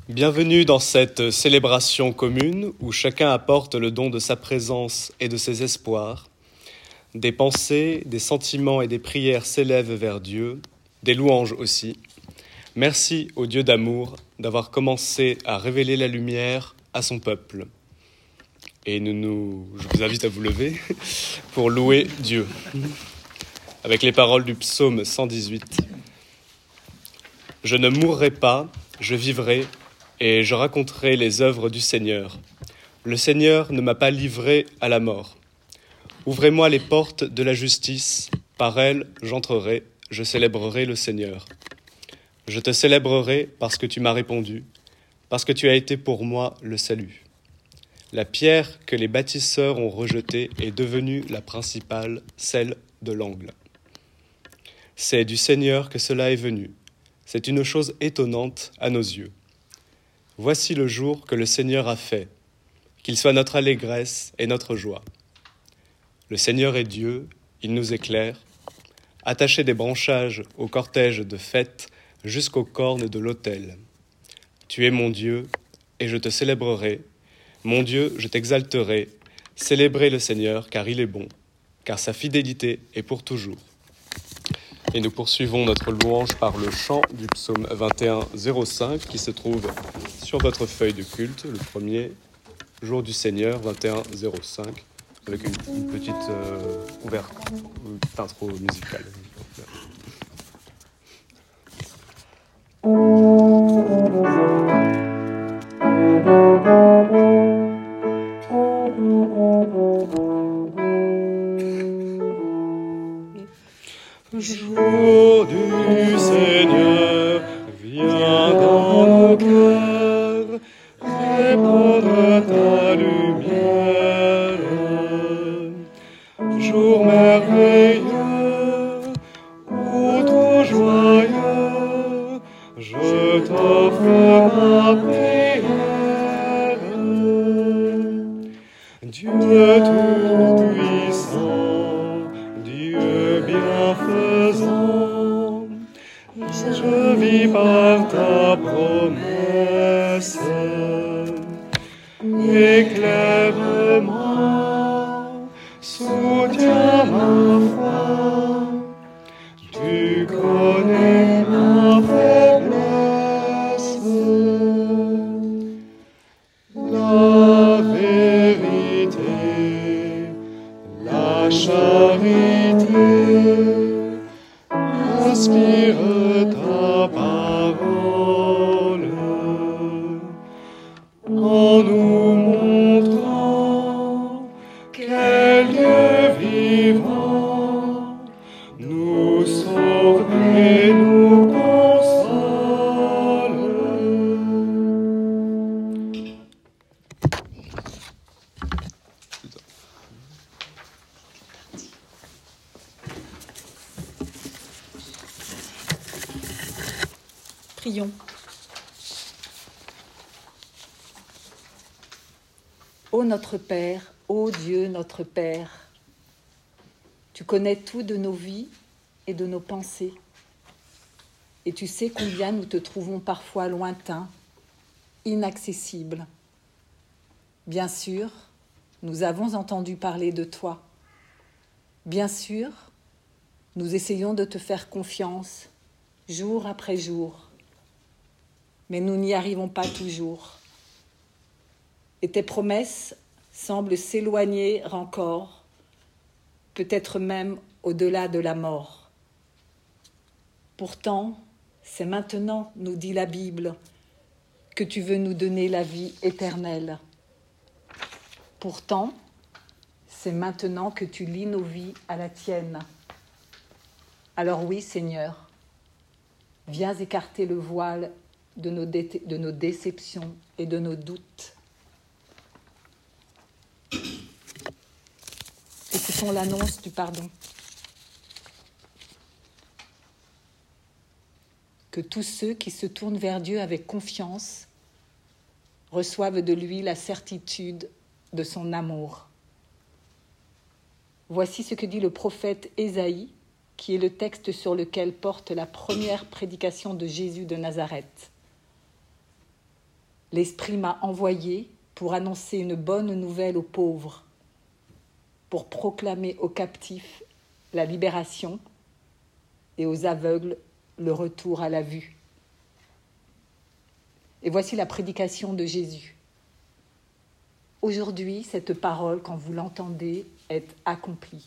Bienvenue dans cette célébration commune où chacun apporte le don de sa présence et de ses espoirs. Des pensées, des sentiments et des prières s'élèvent vers Dieu, des louanges aussi. Merci au Dieu d'amour d'avoir commencé à révéler la lumière à son peuple. Et je vous invite à vous lever pour louer Dieu. Avec les paroles du psaume 118. Je ne mourrai pas, je vivrai, et je raconterai les œuvres du Seigneur. Le Seigneur ne m'a pas livré à la mort. Ouvrez-moi les portes de la justice, par elles j'entrerai, je célébrerai le Seigneur. Je te célébrerai parce que tu m'as répondu, parce que tu as été pour moi le salut. La pierre que les bâtisseurs ont rejetée est devenue la principale, celle de l'angle. C'est du Seigneur que cela est venu. C'est une chose étonnante à nos yeux. Voici le jour que le Seigneur a fait, qu'il soit notre allégresse et notre joie. Le Seigneur est Dieu, il nous éclaire. Attachez des branchages au cortège de fête jusqu'aux cornes de l'autel. Tu es mon Dieu, et je te célébrerai. Mon Dieu, je t'exalterai. Célébrez le Seigneur, car il est bon, car sa fidélité est pour toujours. Et nous poursuivons notre louange par le chant du psaume 21:05 qui se trouve sur votre feuille de culte, le premier jour du Seigneur, 21:05, avec une petite intro musicale. Jour du Seigneur, viens dans nos cœurs, répandre ta lumière. Jour merveilleux, ou trop joyeux, je t'offre ma prière. Dieu tout-puissant, Dieu bienfaisant, je vis par ta promesse. Éclaire-moi, soutiens ma foi, tu connais ma faiblesse. La vérité, la charité, inspire ta parole, en nous montrant quel Dieu vivant nous sauve et nous console. Prions. Ô notre Père, ô Dieu notre Père, tu connais tout de nos vies et de nos pensées, et tu sais combien nous te trouvons parfois lointains, inaccessibles. Bien sûr, nous avons entendu parler de toi. Bien sûr, nous essayons de te faire confiance, jour après jour. Mais nous n'y arrivons pas toujours. Et tes promesses semblent s'éloigner encore, peut-être même au-delà de la mort. Pourtant, c'est maintenant, nous dit la Bible, que tu veux nous donner la vie éternelle. Pourtant, c'est maintenant que tu lis nos vies à la tienne. Alors oui, Seigneur, viens écarter le voile de nos déceptions et de nos doutes. Écoutons l'annonce du pardon. Que tous ceux qui se tournent vers Dieu avec confiance reçoivent de lui la certitude de son amour. Voici ce que dit le prophète Ésaïe, qui est le texte sur lequel porte la première prédication de Jésus de Nazareth. l'Esprit m'a envoyé pour annoncer une bonne nouvelle aux pauvres, pour proclamer aux captifs la libération et aux aveugles le retour à la vue. Et voici la prédication de Jésus. Aujourd'hui, cette parole, quand vous l'entendez, est accomplie.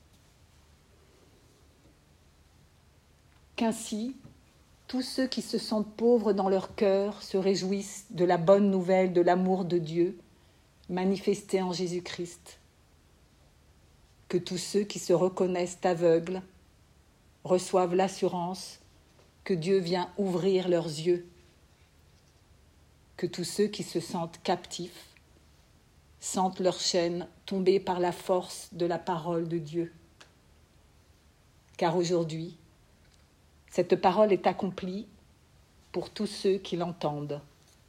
Qu'ainsi, tous ceux qui se sentent pauvres dans leur cœur se réjouissent de la bonne nouvelle de l'amour de Dieu manifesté en Jésus-Christ. Que tous ceux qui se reconnaissent aveugles reçoivent l'assurance que Dieu vient ouvrir leurs yeux. Que tous ceux qui se sentent captifs sentent leurs chaînes tomber par la force de la parole de Dieu. Car aujourd'hui, cette parole est accomplie pour tous ceux qui l'entendent.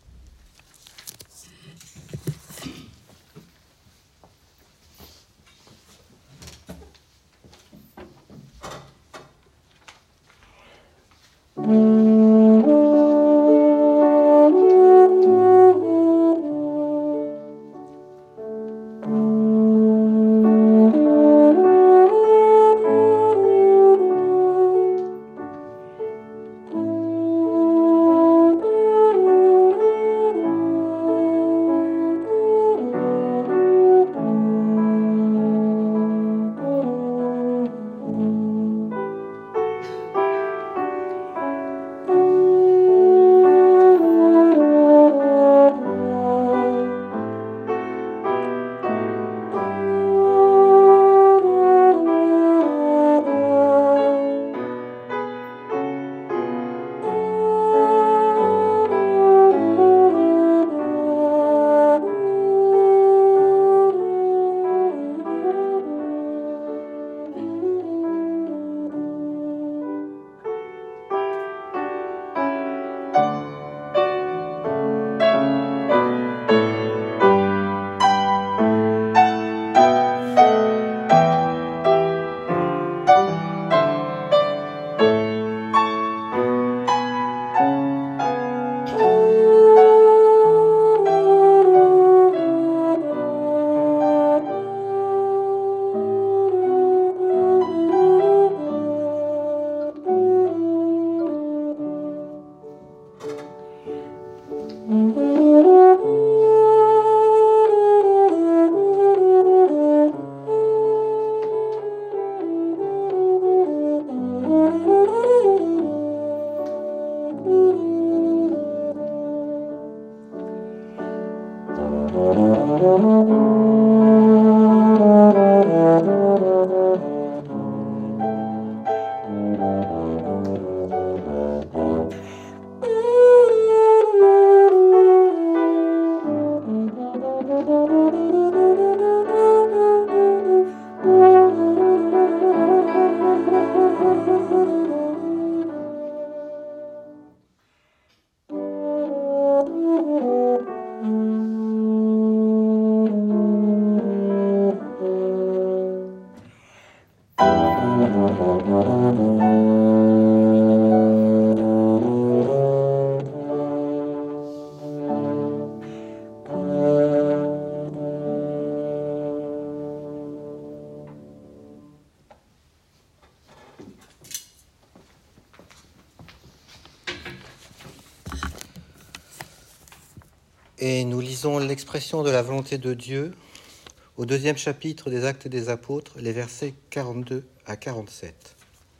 Et nous lisons l'expression de la volonté de Dieu au 2e chapitre des Actes des Apôtres, les versets 42 à 47.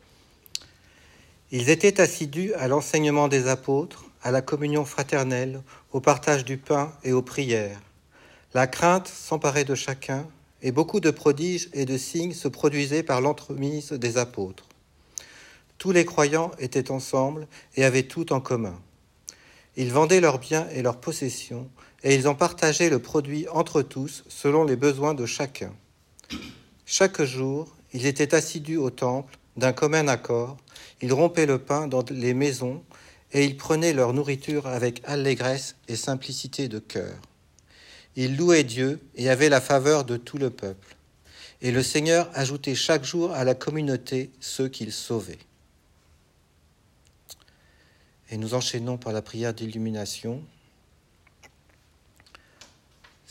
Ils étaient assidus à l'enseignement des apôtres, à la communion fraternelle, au partage du pain et aux prières. La crainte s'emparait de chacun, et beaucoup de prodiges et de signes se produisaient par l'entremise des apôtres. Tous les croyants étaient ensemble et avaient tout en commun. Ils vendaient leurs biens et leurs possessions, et ils en partageaient le produit entre tous, selon les besoins de chacun. Chaque jour, ils étaient assidus au temple, d'un commun accord, ils rompaient le pain dans les maisons, et ils prenaient leur nourriture avec allégresse et simplicité de cœur. Ils louaient Dieu et avaient la faveur de tout le peuple. Et le Seigneur ajoutait chaque jour à la communauté ceux qu'il sauvait. Et nous enchaînons par la prière d'illumination.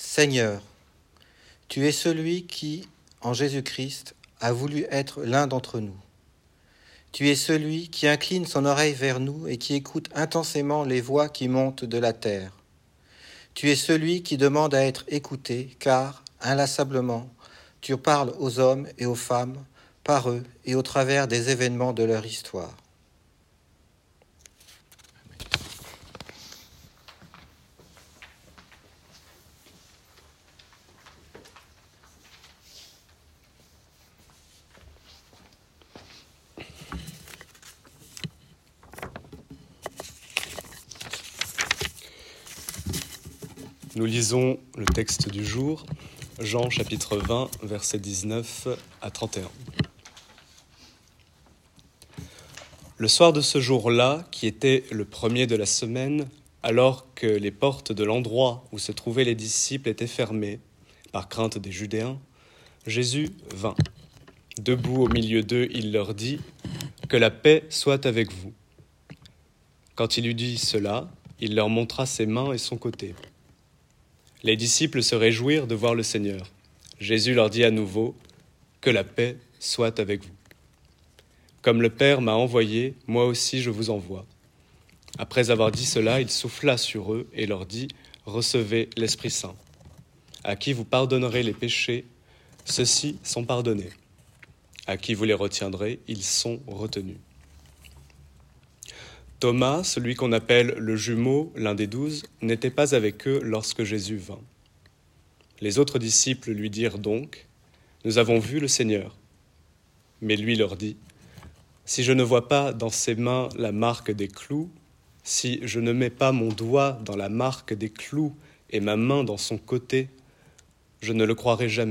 Seigneur, tu es celui qui, en Jésus-Christ, a voulu être l'un d'entre nous. Tu es celui qui incline son oreille vers nous et qui écoute intensément les voix qui montent de la terre. Tu es celui qui demande à être écouté, car, inlassablement, tu parles aux hommes et aux femmes, par eux et au travers des événements de leur histoire. Nous lisons le texte du jour, Jean chapitre 20, versets 19 à 31. Le soir de ce jour-là, qui était le premier de la semaine, alors que les portes de l'endroit où se trouvaient les disciples étaient fermées, par crainte des Judéens, Jésus vint. Debout au milieu d'eux, il leur dit « Que la paix soit avec vous ». Quand il eut dit cela, il leur montra ses mains et son côté. Les disciples se réjouirent de voir le Seigneur. Jésus leur dit à nouveau « Que la paix soit avec vous. Comme le Père m'a envoyé, moi aussi je vous envoie. » Après avoir dit cela, il souffla sur eux et leur dit « Recevez l'Esprit Saint. À qui vous pardonnerez les péchés, ceux-ci sont pardonnés. À qui vous les retiendrez, ils sont retenus. » Thomas, celui qu'on appelle le jumeau, l'un des 12, n'était pas avec eux lorsque Jésus vint. Les autres disciples lui dirent donc « Nous avons vu le Seigneur. » Mais lui leur dit « Si je ne vois pas dans ses mains la marque des clous, si je ne mets pas mon doigt dans la marque des clous et ma main dans son côté, je ne le croirai jamais. »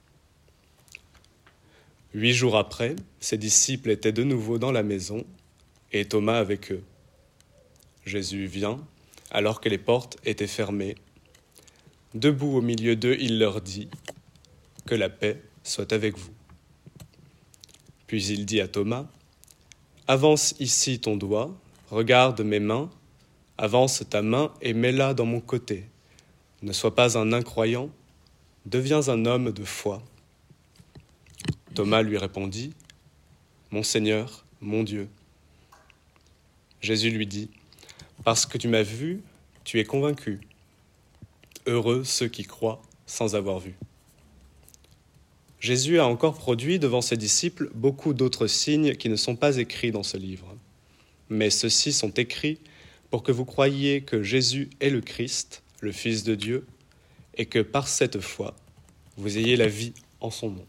8 jours après, ses disciples étaient de nouveau dans la maison, et Thomas avec eux. Jésus vient, alors que les portes étaient fermées. Debout au milieu d'eux, il leur dit « Que la paix soit avec vous. » Puis il dit à Thomas « Avance ici ton doigt, regarde mes mains, avance ta main et mets-la dans mon côté. Ne sois pas un incroyant, deviens un homme de foi. » Thomas lui répondit « Mon Seigneur, mon Dieu. » Jésus lui dit « Parce que tu m'as vu, tu es convaincu. Heureux ceux qui croient sans avoir vu. » Jésus a encore produit devant ses disciples beaucoup d'autres signes qui ne sont pas écrits dans ce livre. Mais ceux-ci sont écrits pour que vous croyiez que Jésus est le Christ, le Fils de Dieu, et que par cette foi, vous ayez la vie en son nom.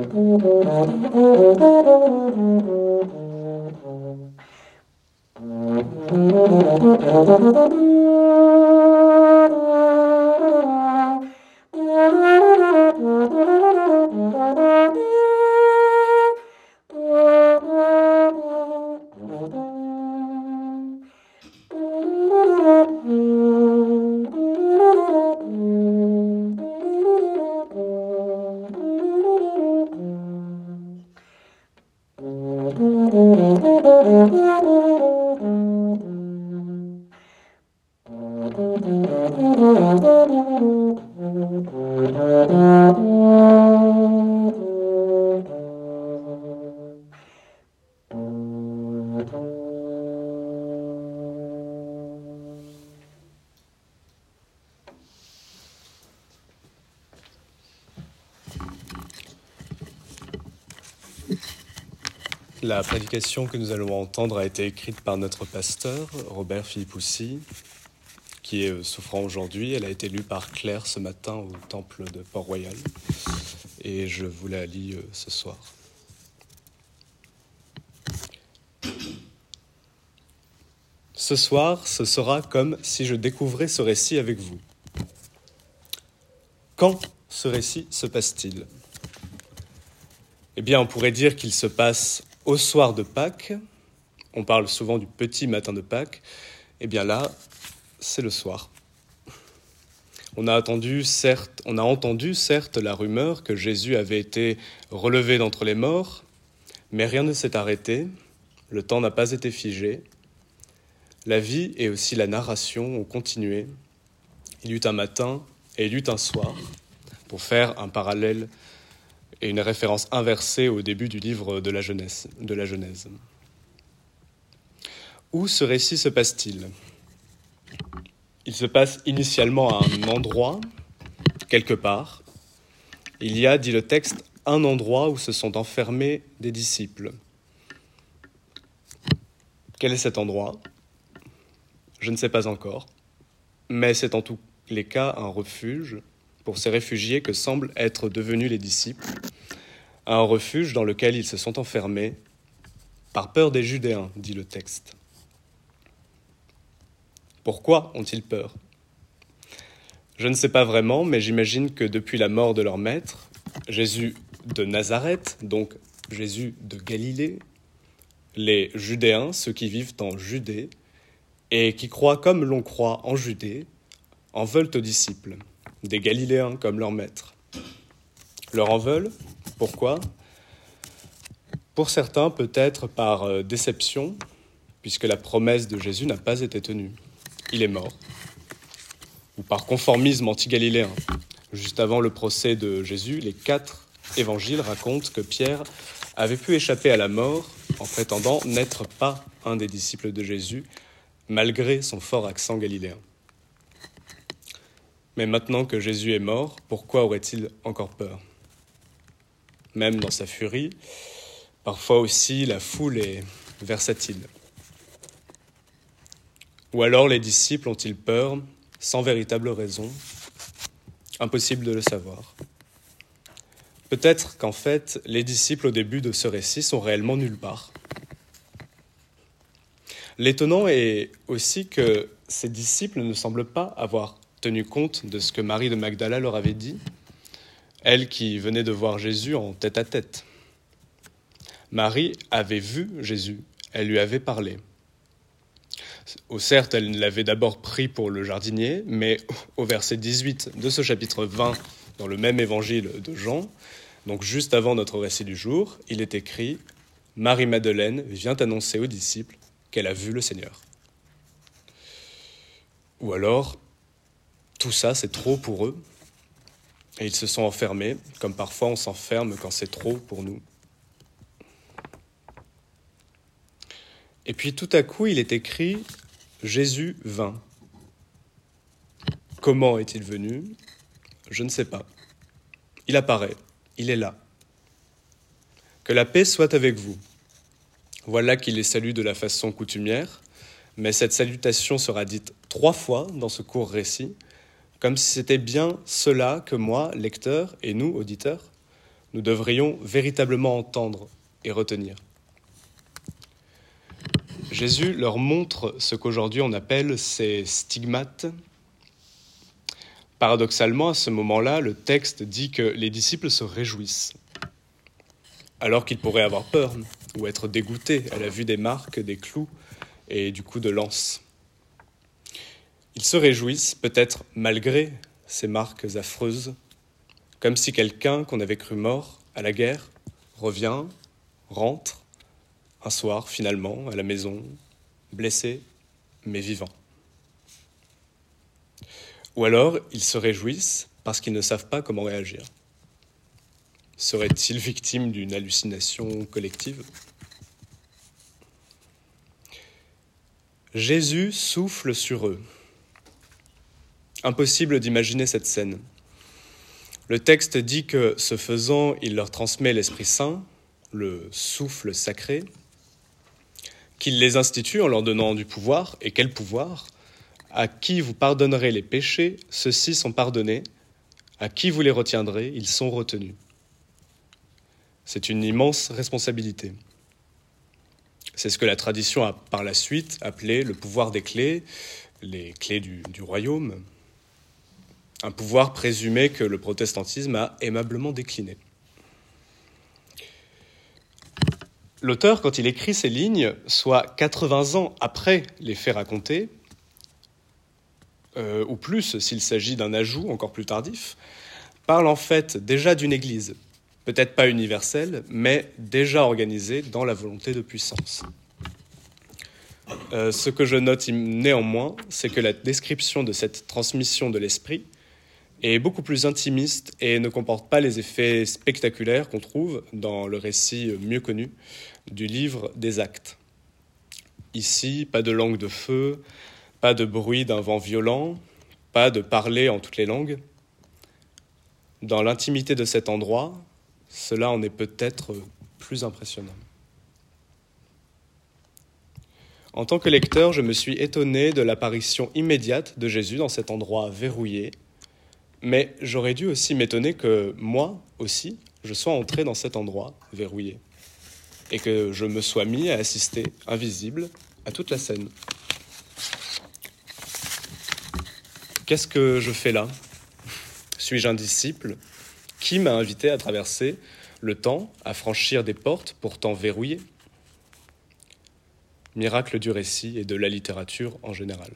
La prédication que nous allons entendre a été écrite par notre pasteur, Robert Philippe-Houssy, qui est souffrant aujourd'hui. Elle a été lue par Claire ce matin au temple de Port-Royal. Et je vous la lis ce soir. Ce soir, ce sera comme si je découvrais ce récit avec vous. Quand ce récit se passe-t-il ? Eh bien, on pourrait dire qu'il se passe au soir de Pâques. On parle souvent du petit matin de Pâques. Eh bien là, c'est le soir. On a entendu certes la rumeur que Jésus avait été relevé d'entre les morts, mais rien ne s'est arrêté, le temps n'a pas été figé. La vie et aussi la narration ont continué. Il y eut un matin et il y eut un soir, pour faire un parallèle et une référence inversée au début du livre de la Genèse. Où ce récit se passe-t-il ? Il se passe initialement à un endroit, quelque part. Il y a, dit le texte, un endroit où se sont enfermés des disciples. Quel est cet endroit ? Je ne sais pas encore, mais c'est en tous les cas un refuge pour ces réfugiés que semblent être devenus les disciples, un refuge dans lequel ils se sont enfermés par peur des Judéens, dit le texte. Pourquoi ont-ils peur ? Je ne sais pas vraiment, mais j'imagine que depuis la mort de leur maître, Jésus de Nazareth, donc Jésus de Galilée, les Judéens, ceux qui vivent en Judée, et qui croient comme l'on croit en Judée, en veulent aux disciples, des Galiléens comme leur maître. Leur en veulent ? Pourquoi ? Pour certains, peut-être par déception, puisque la promesse de Jésus n'a pas été tenue. Il est mort. Ou par conformisme anti-galiléen. Juste avant le procès de Jésus, les 4 évangiles racontent que Pierre avait pu échapper à la mort en prétendant n'être pas un des disciples de Jésus, malgré son fort accent galiléen. Mais maintenant que Jésus est mort, pourquoi aurait-il encore peur ? Même dans sa furie, parfois aussi la foule est versatile. Ou alors les disciples ont-ils peur sans véritable raison ? Impossible de le savoir. Peut-être qu'en fait, les disciples au début de ce récit sont réellement nulle part. L'étonnant est aussi que ces disciples ne semblent pas avoir tenu compte de ce que Marie de Magdala leur avait dit, elle qui venait de voir Jésus en tête-à-tête. Marie avait vu Jésus, elle lui avait parlé. Certes, elle l'avait d'abord pris pour le jardinier, mais au verset 18 de ce chapitre 20, dans le même évangile de Jean, donc juste avant notre récit du jour, il est écrit « Marie-Madeleine vient annoncer aux disciples qu'elle a vu le Seigneur. » Ou alors, tout ça, c'est trop pour eux, et ils se sont enfermés, comme parfois on s'enferme quand c'est trop pour nous. Et puis tout à coup, il est écrit « Jésus vint ». Comment est-il venu ? Je ne sais pas. Il apparaît, il est là. Que la paix soit avec vous. Voilà qu'il les salue de la façon coutumière, mais cette salutation sera dite 3 fois dans ce court récit, comme si c'était bien cela que moi, lecteur, et nous, auditeurs, nous devrions véritablement entendre et retenir. Jésus leur montre ce qu'aujourd'hui on appelle ses stigmates. Paradoxalement, à ce moment-là, le texte dit que les disciples se réjouissent, alors qu'ils pourraient avoir peur ou être dégoûtés à la vue des marques, des clous et du coup de lance. Ils se réjouissent peut-être malgré ces marques affreuses, comme si quelqu'un qu'on avait cru mort à la guerre revient, rentre, un soir finalement à la maison, blessé mais vivant. Ou alors ils se réjouissent parce qu'ils ne savent pas comment réagir. Seraient-ils victimes d'une hallucination collective ? Jésus souffle sur eux. Impossible d'imaginer cette scène. Le texte dit que, ce faisant, il leur transmet l'Esprit Saint, le souffle sacré, qu'il les institue en leur donnant du pouvoir. Et quel pouvoir ? À qui vous pardonnerez les péchés, ceux-ci sont pardonnés. À qui vous les retiendrez, ils sont retenus. C'est une immense responsabilité. C'est ce que la tradition a par la suite appelé le pouvoir des clés, les clés du royaume. Un pouvoir présumé que le protestantisme a aimablement décliné. L'auteur, quand il écrit ces lignes, soit 80 ans après les faits racontés, ou plus s'il s'agit d'un ajout encore plus tardif, parle en fait déjà d'une église, peut-être pas universelle, mais déjà organisée dans la volonté de puissance. Ce que je note néanmoins, c'est que la description de cette transmission de l'esprit est beaucoup plus intimiste et ne comporte pas les effets spectaculaires qu'on trouve dans le récit mieux connu du livre des Actes. Ici, pas de langue de feu, pas de bruit d'un vent violent, pas de parler en toutes les langues. Dans l'intimité de cet endroit, cela en est peut-être plus impressionnant. En tant que lecteur, je me suis étonné de l'apparition immédiate de Jésus dans cet endroit verrouillé, mais j'aurais dû aussi m'étonner que moi aussi, je sois entré dans cet endroit verrouillé et que je me sois mis à assister, invisible, à toute la scène. Qu'est-ce que je fais là ? Suis-je un disciple ? Qui m'a invité à traverser le temps, à franchir des portes pourtant verrouillées ? Miracle du récit et de la littérature en général.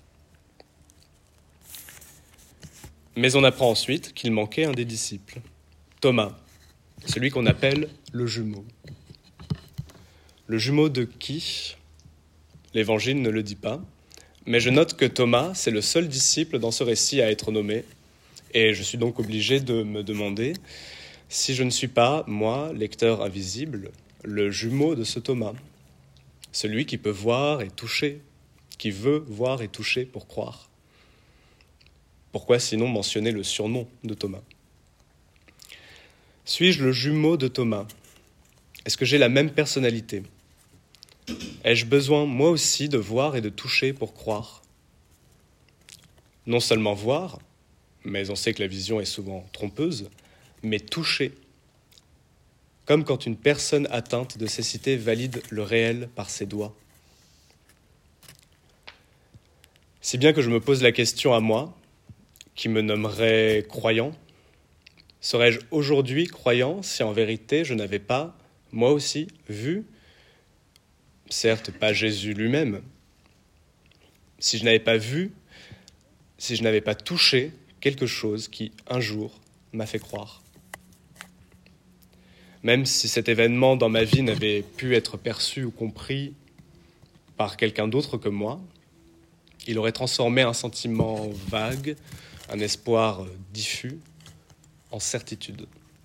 Mais on apprend ensuite qu'il manquait un des disciples, Thomas, celui qu'on appelle le jumeau. Le jumeau de qui ? L'Évangile ne le dit pas, mais je note que Thomas, c'est le seul disciple dans ce récit à être nommé, et je suis donc obligé de me demander si je ne suis pas, moi, lecteur invisible, le jumeau de ce Thomas, celui qui peut voir et toucher, qui veut voir et toucher pour croire. Pourquoi sinon mentionner le surnom de Thomas ? Suis-je le jumeau de Thomas ? Est-ce que j'ai la même personnalité ? Ai-je besoin, moi aussi, de voir et de toucher pour croire ? Non seulement voir, mais on sait que la vision est souvent trompeuse, mais toucher. Comme quand une personne atteinte de cécité valide le réel par ses doigts. Si bien que je me pose la question à moi, qui me nommerait croyant, serais-je aujourd'hui croyant si en vérité je n'avais pas, moi aussi, vu, certes pas Jésus lui-même, si je n'avais pas vu, si je n'avais pas touché quelque chose qui, un jour, m'a fait croire. Même si cet événement dans ma vie n'avait pu être perçu ou compris par quelqu'un d'autre que moi, il aurait transformé un sentiment vague, un espoir diffus, en certitude.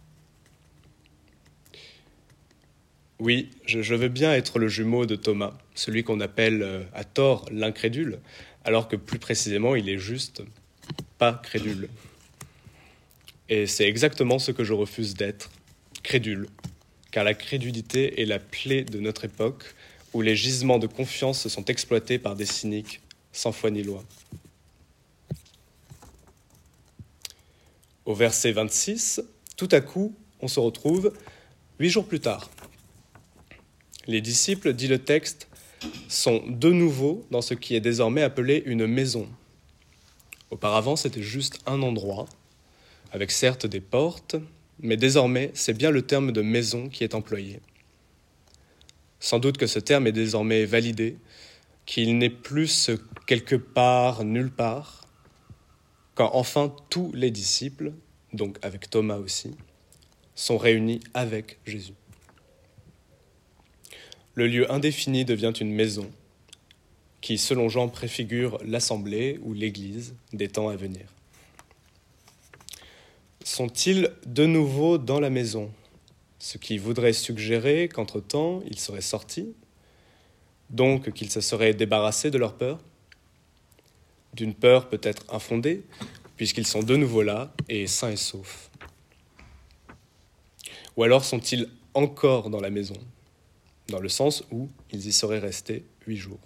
Oui, je veux bien être le jumeau de Thomas, celui qu'on appelle à tort l'incrédule, alors que plus précisément, il est juste pas crédule. Et c'est exactement ce que je refuse d'être, crédule, car la crédulité est la plaie de notre époque, où les gisements de confiance sont exploités par des cyniques sans foi ni loi. Au verset 26, tout à coup, on se retrouve 8 jours plus tard. Les disciples, dit le texte, sont de nouveau dans ce qui est désormais appelé une maison. Auparavant, c'était juste un endroit, avec certes des portes, mais désormais, c'est bien le terme de maison qui est employé. Sans doute que ce terme est désormais validé, qu'il n'est plus ce quelque part, nulle part, quand enfin tous les disciples, donc avec Thomas aussi, sont réunis avec Jésus. Le lieu indéfini devient une maison qui, selon Jean, préfigure l'assemblée ou l'église des temps à venir. Sont-ils de nouveau dans la maison ? Ce qui voudrait suggérer qu'entre-temps, ils seraient sortis, donc qu'ils se seraient débarrassés de leur peur, d'une peur peut-être infondée, puisqu'ils sont de nouveau là et sains et saufs. Ou alors sont-ils encore dans la maison, dans le sens où ils y seraient restés 8 jours.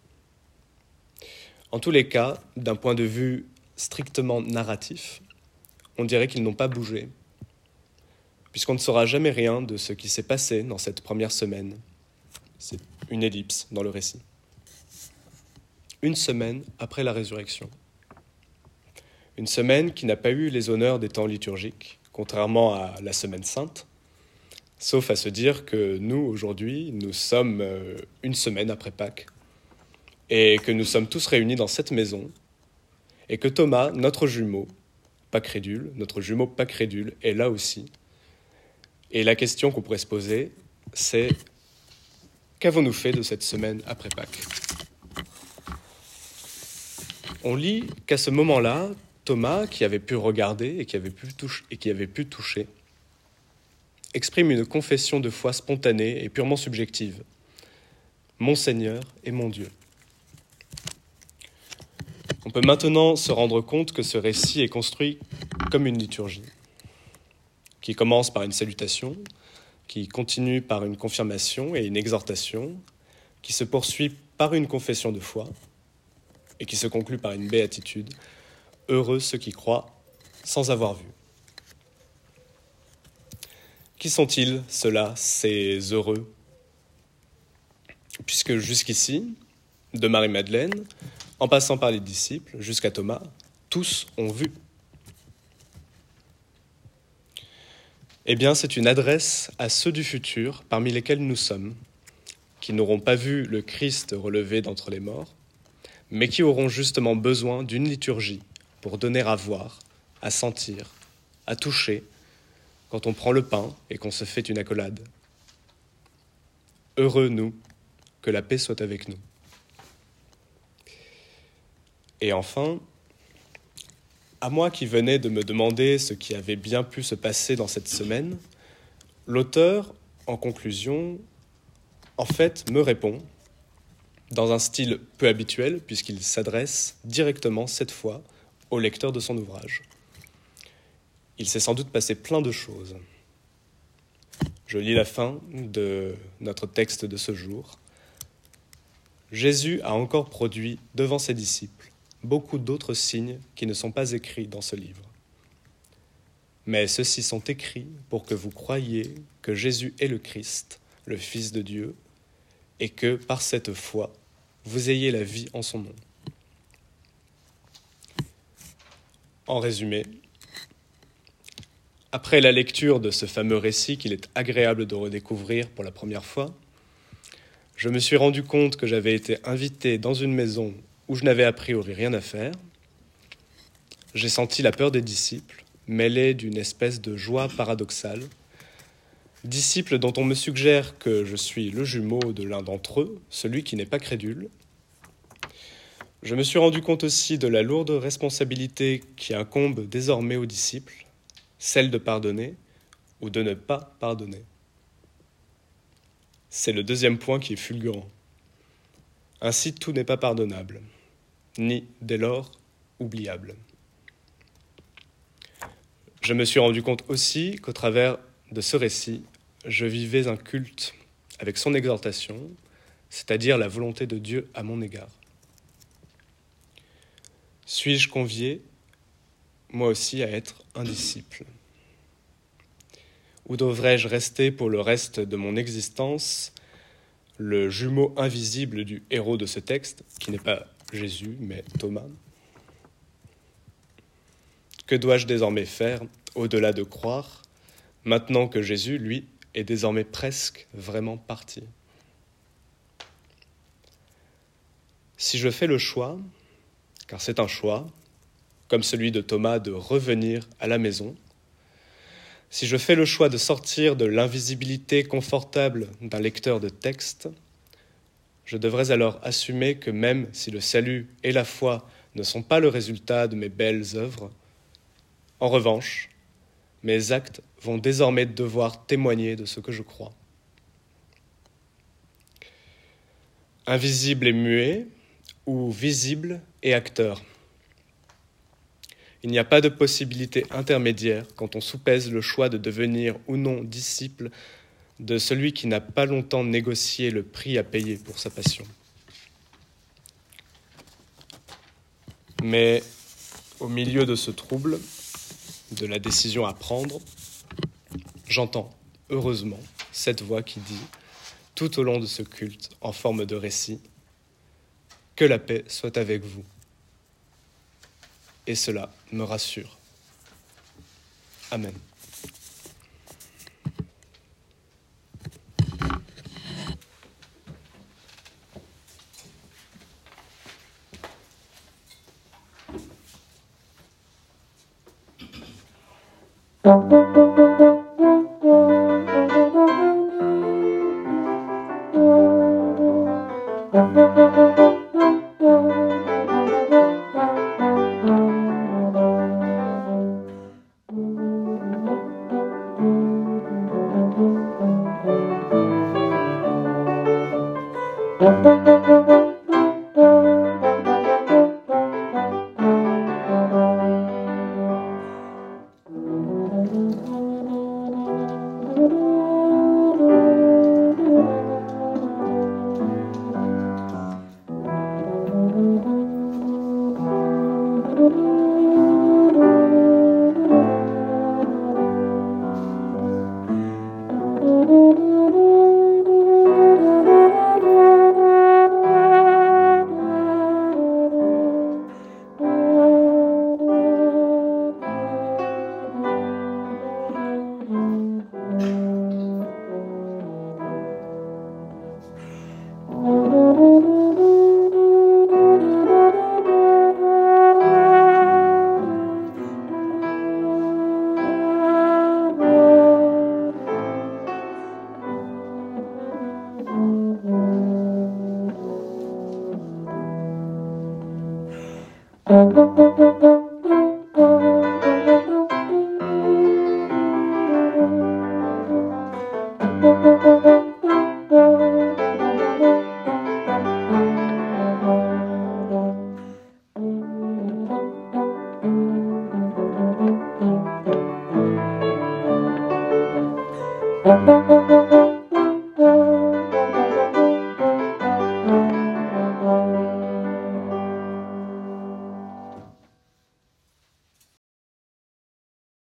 En tous les cas, d'un point de vue strictement narratif, on dirait qu'ils n'ont pas bougé, puisqu'on ne saura jamais rien de ce qui s'est passé dans cette première semaine. C'est une ellipse dans le récit. Une semaine après la résurrection. Une semaine qui n'a pas eu les honneurs des temps liturgiques, contrairement à la semaine sainte, sauf à se dire que nous, aujourd'hui, nous sommes une semaine après Pâques, et que nous sommes tous réunis dans cette maison, et que Thomas, notre jumeau pas crédule, est là aussi. Et la question qu'on pourrait se poser, c'est qu'avons-nous fait de cette semaine après Pâques ? On lit qu'à ce moment-là, Thomas, qui avait pu regarder et qui avait pu toucher, exprime une confession de foi spontanée et purement subjective. Mon Seigneur et mon Dieu. On peut maintenant se rendre compte que ce récit est construit comme une liturgie, qui commence par une salutation, qui continue par une confirmation et une exhortation, qui se poursuit par une confession de foi et qui se conclut par une béatitude. Heureux ceux qui croient sans avoir vu. Qui sont-ils, ceux-là, ces heureux ? Puisque jusqu'ici, de Marie-Madeleine, en passant par les disciples jusqu'à Thomas, tous ont vu. Eh bien, c'est une adresse à ceux du futur parmi lesquels nous sommes, qui n'auront pas vu le Christ relevé d'entre les morts, mais qui auront justement besoin d'une liturgie pour donner à voir, à sentir, à toucher, quand on prend le pain et qu'on se fait une accolade. Heureux nous, que la paix soit avec nous. Et enfin, à moi qui venais de me demander ce qui avait bien pu se passer dans cette semaine, l'auteur, en conclusion, en fait, me répond, dans un style peu habituel, puisqu'il s'adresse directement, cette fois, au lecteur de son ouvrage. Il s'est sans doute passé plein de choses. Je lis la fin de notre texte de ce jour. Jésus a encore produit devant ses disciples beaucoup d'autres signes qui ne sont pas écrits dans ce livre. Mais ceux-ci sont écrits pour que vous croyiez que Jésus est le Christ, le Fils de Dieu, et que, par cette foi, vous ayez la vie en son nom. En résumé, après la lecture de ce fameux récit qu'il est agréable de redécouvrir pour la première fois, je me suis rendu compte que j'avais été invité dans une maison où je n'avais a priori rien à faire. J'ai senti la peur des disciples, mêlée d'une espèce de joie paradoxale. Disciples dont on me suggère que je suis le jumeau de l'un d'entre eux, celui qui n'est pas crédule. Je me suis rendu compte aussi de la lourde responsabilité qui incombe désormais aux disciples, celle de pardonner ou de ne pas pardonner. C'est le deuxième point qui est fulgurant. Ainsi, tout n'est pas pardonnable, ni, dès lors, oubliable. Je me suis rendu compte aussi qu'au travers de ce récit, je vivais un culte avec son exhortation, c'est-à-dire la volonté de Dieu à mon égard. Suis-je convié, moi aussi, à être un disciple ? Ou devrais-je rester pour le reste de mon existence le jumeau invisible du héros de ce texte, qui n'est pas Jésus, mais Thomas? Que dois-je désormais faire, au-delà de croire, maintenant que Jésus, lui, est désormais presque vraiment parti? Si je fais le choix, car c'est un choix, comme celui de Thomas de revenir à la maison, si je fais le choix de sortir de l'invisibilité confortable d'un lecteur de texte, je devrais alors assumer que même si le salut et la foi ne sont pas le résultat de mes belles œuvres, en revanche, mes actes vont désormais devoir témoigner de ce que je crois. Invisible et muet, ou visible et acteur. Il n'y a pas de possibilité intermédiaire quand on soupèse le choix de devenir ou non disciple de celui qui n'a pas longtemps négocié le prix à payer pour sa passion. Mais au milieu de ce trouble, de la décision à prendre, j'entends, heureusement, cette voix qui dit, tout au long de ce culte en forme de récit, que la paix soit avec vous. Et cela me rassure. Amen.